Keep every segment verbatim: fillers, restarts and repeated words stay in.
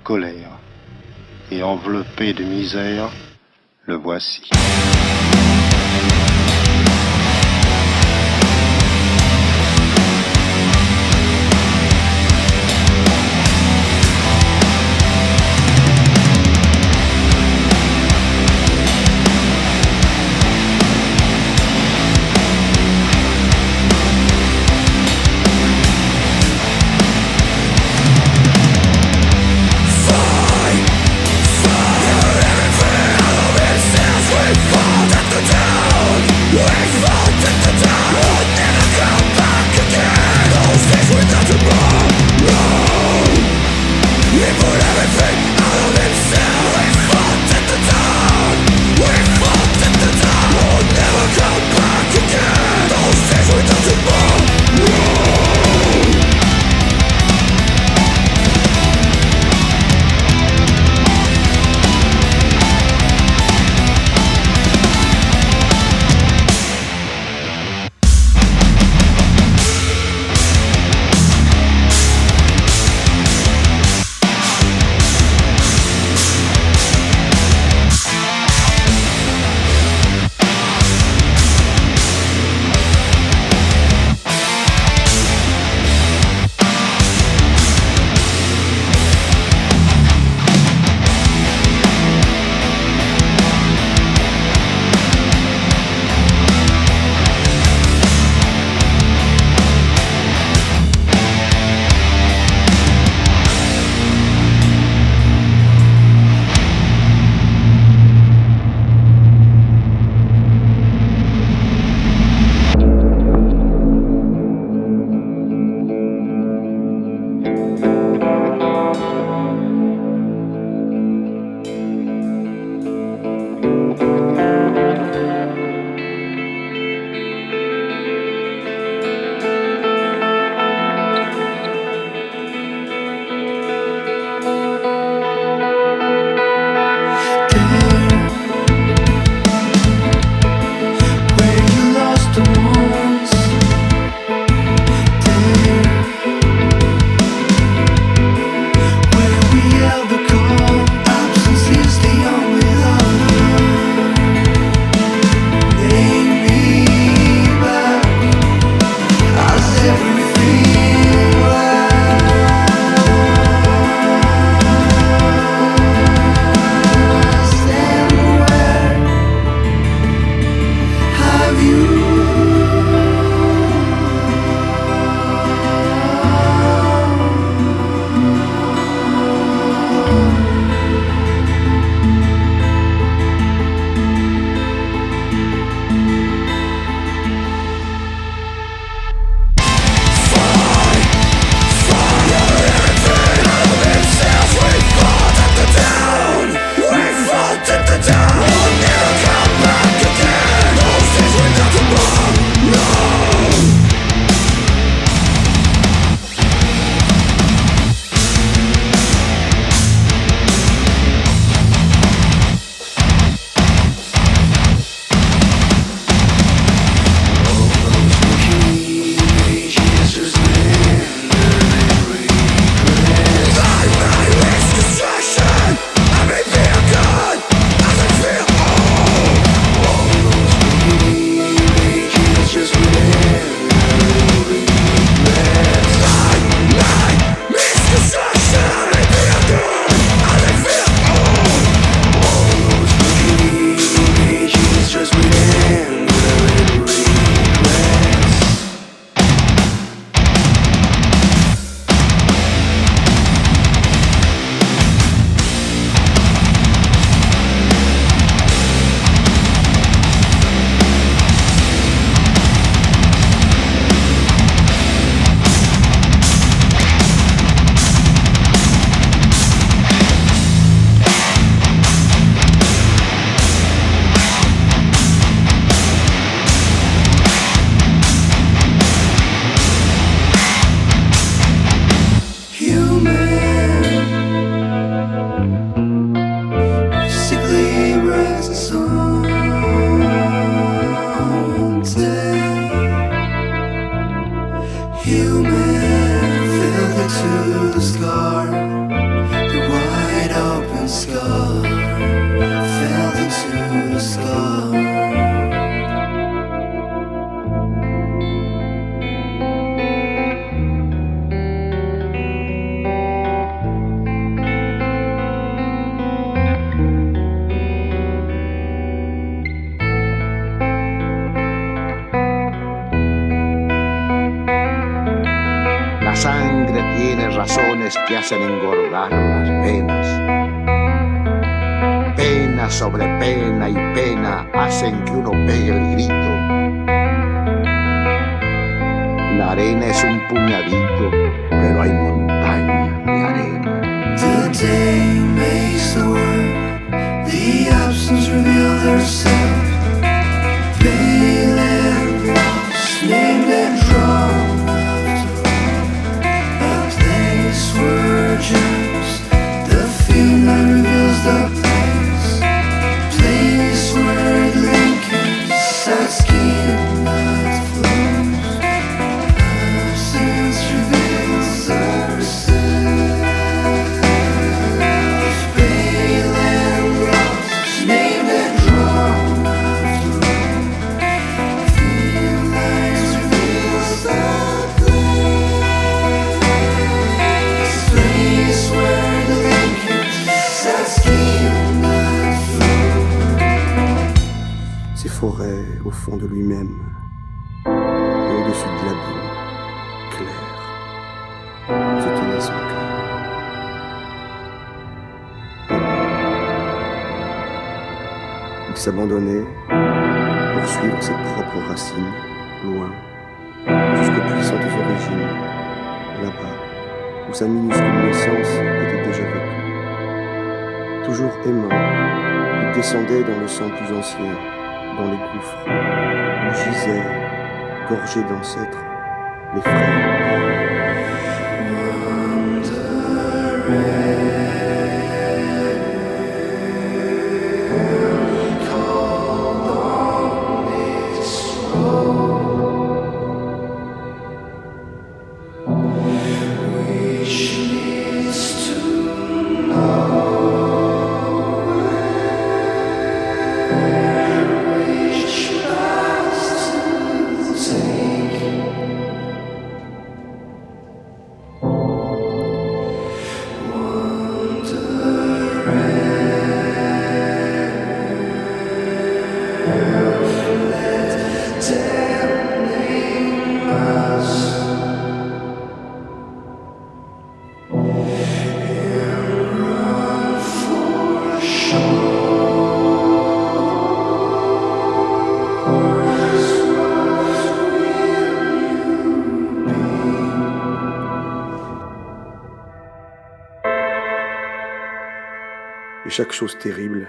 colère, et enveloppé de misère, le voici. Human, filtered to the scar. The why razones que hacen engordar las penas. Pena sobre pena y pena hacen que uno pegue el grito. La arena es un puñadito, pero hay montañas de arena. The day makes the word, the absence reveals herself. Pale and lost, named and drawn after all. A place where germs, the field that reveals the place. Place where the linkage, that skin that flows. Absence reveals herself. Pale and lost, named and drawn after all. Field lines reveals the place. Place where the linkage, that skin that flows. Ces forêts au fond de lui-même et au-dessus de l'abîme clair se tenait son cœur. Il s'abandonnait pour suivre ses propres racines, loin, jusqu'aux puissantes origines, là-bas, où sa minuscule naissance était déjà vécue. Toujours aimant, il descendait dans le sang plus ancien, dans les gouffres, où gisaient, gorgés d'ancêtres, les frères. Et chaque chose terrible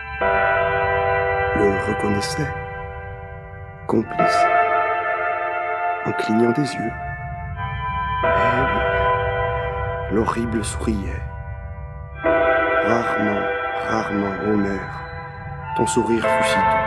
le reconnaissait, complice, en clignant des yeux. Eh oui, l'horrible souriait. Rarement, rarement, ô mère, ton sourire fut si doux.